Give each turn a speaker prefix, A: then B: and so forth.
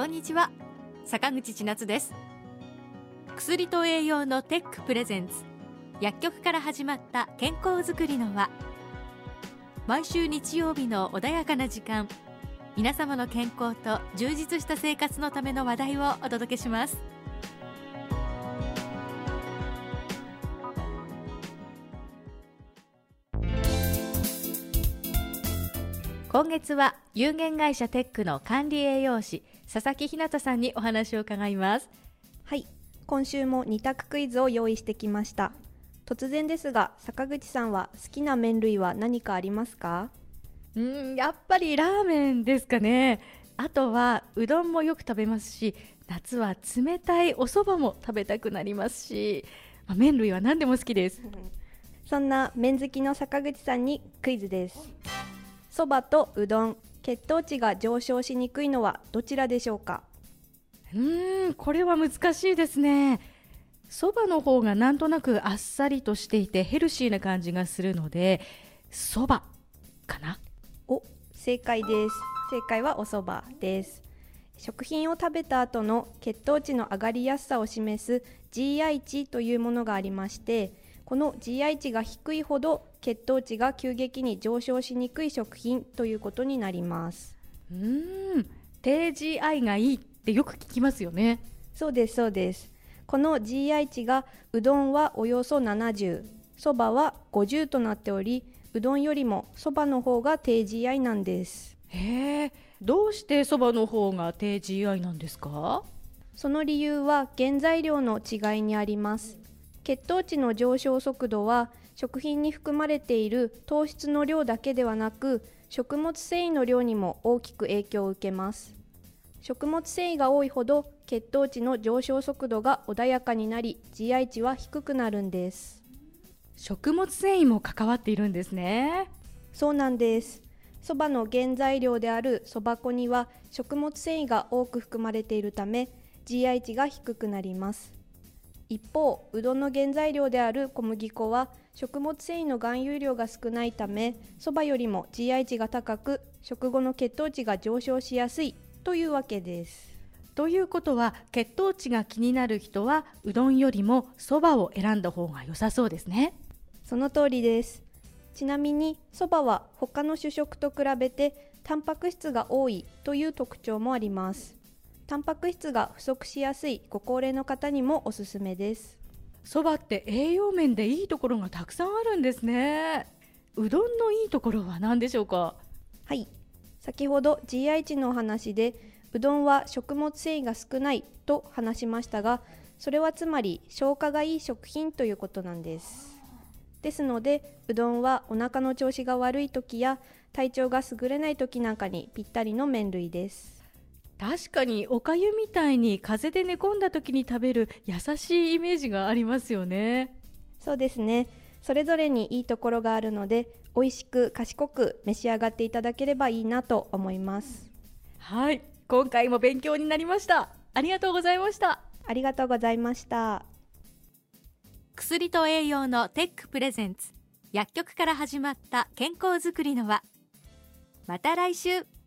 A: こんにちは、坂口千夏です。薬と栄養のテックプレゼンツ、薬局から始まった健康づくりの輪。毎週日曜日の穏やかな時間、皆様の健康と充実した生活のための話題をお届けします。今月は有限会社テックの管理栄養士佐々木ひなたさんにお話を伺います。
B: はい、今週も2択クイズを用意してきました。突然ですが、坂口さんは好きな麺類は何かありますか？
A: やっぱりラーメンですかね。あとはうどんもよく食べますし、夏は冷たいお蕎麦も食べたくなりますし、麺類は何でも好きです。
B: そんな麺好きの坂口さんにクイズです。蕎麦とうどん、血糖値が上昇しにくいのはどちらでしょうか？
A: これは難しいですね。蕎麦の方がなんとなくあっさりとしていてヘルシーな感じがするので、蕎麦かな。
B: 正解です。正解はお蕎麦です。食品を食べた後の血糖値の上がりやすさを示す GI 値というものがありまして、この GI 値が低いほど血糖値が急激に上昇しにくい食品ということになります。
A: 低 GI がいいってよく聞きますよね。
B: そうですそうです。この GI 値がうどんはおよそ70、そばは50となっており、うどんよりもそばの方が低 GI なんです。
A: どうしてそばの方が低 GI なんですか？
B: その理由は原材料の違いにあります。血糖値の上昇速度は食品に含まれている糖質の量だけではなく、食物繊維の量にも大きく影響を受けます。食物繊維が多いほど血糖値の上昇速度が穏やかになり、 GI 値は低くなるんです。
A: 食物繊維も関わっているんですね。
B: そうなんです。そばの原材料であるそば粉には食物繊維が多く含まれているため GI 値が低くなります。一方、うどんの原材料である小麦粉は食物繊維の含有量が少ないため、そばよりも GI 値が高く、食後の血糖値が上昇しやすいというわけです。
A: ということは、血糖値が気になる人はうどんよりもそばを選んだ方が良さそうですね。
B: その通りです。ちなみにそばは他の主食と比べてタンパク質が多いという特徴もあります。タンパク質が不足しやすいご高齢の方にもおすすめです。
A: そばって栄養面でいいところがたくさんあるんですね。うどんのいいところは何でしょうか？
B: はい、先ほど GI 値のお話でうどんは食物繊維が少ないと話しましたが、それはつまり消化がいい食品ということなんです。ですので、うどんはお腹の調子が悪い時や体調が優れない時なんかにぴったりの麺類です。
A: 確かにおかゆみたいに風邪で寝込んだ時に食べる優しいイメージがありますよね。
B: そうですね。それぞれにいいところがあるので、美味しく賢く召し上がっていただければいいなと思います。
A: はい、今回も勉強になりました。ありがとうございました。
B: ありがとうございました。
A: 薬と栄養のテックプレゼンツ、薬局から始まった健康づくりの輪。また来週。